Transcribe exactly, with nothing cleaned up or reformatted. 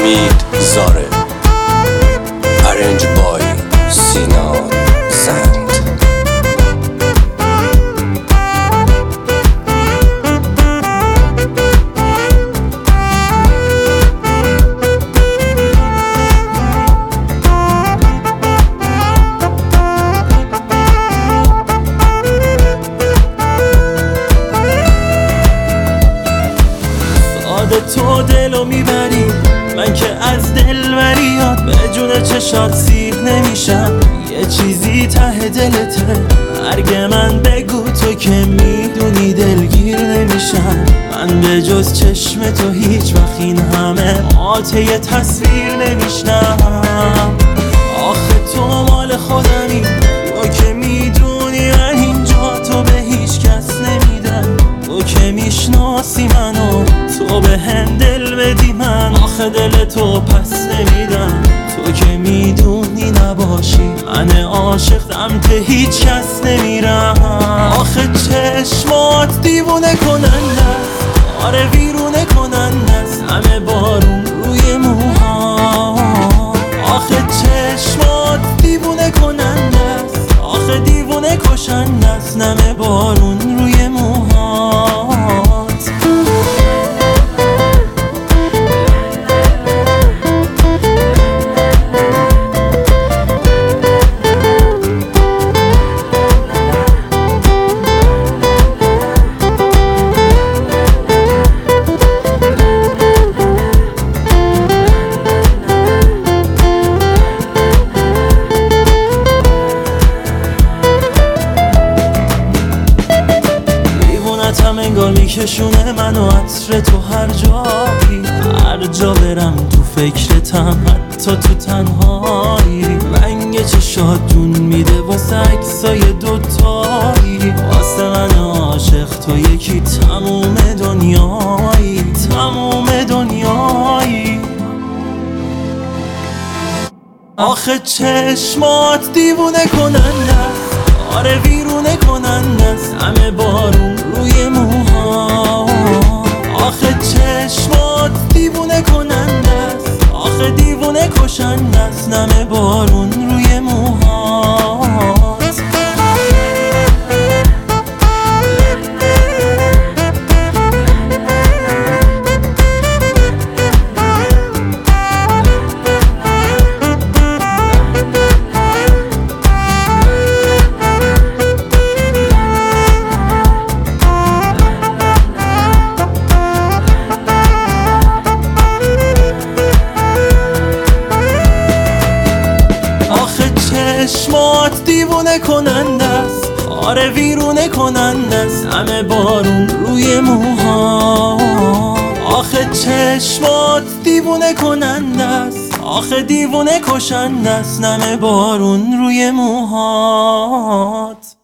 امید زاره. ارنج بای سینا زند. تو دلو میبری، من که از دلبریات به جون چشات سیر نمیشم. یه چیزی ته دلته، مرگ من بگو تو که میدونی دلگیر نمیشم. من به جز چشم تو هیچ وقت این همه آته یه تصویر نمیشنم. آخه تو مال خودمی، تو که میدونی من اینجا تو به هیچ کس نمیدم. تو که میشناسی منو، تو به هم دل بدی من آخه دل تو پس نمیدم. تو که میدونی نباشی من عاشق سمت هیچ کس نمیرم. آخه چشمات دیوونه کننده است، آره ویرونه کننده است، همه بارون روی موها. آخه چشمات دیوونه کننده است، آخه دیوونه کشنده است، همه بارون روی موها. هم انگار میکشونه منو عطر تو هر جایی، هر جا برم تو فکرتم، حتی تو تنهایی. رنگ چشات جون میده واسه عکسای دوتایی، واسه من عاشق تو یکی تموم دنیایی، تموم دنیایی. آخه چشمات دیوونه کننده است، آره ویرونه کننده است، همه بارون روی موها. آخه چشمات دیوونه کننده است، آخه دیوونه کشنده است، همه بارون روی موهات. چشمات دیوونه کننده است، آره ویرونه کننده است، همه بارون روی موها. آخه چشمات دیوونه کننده است، آخه دیوونه کشنده است، همه بارون روی موهات.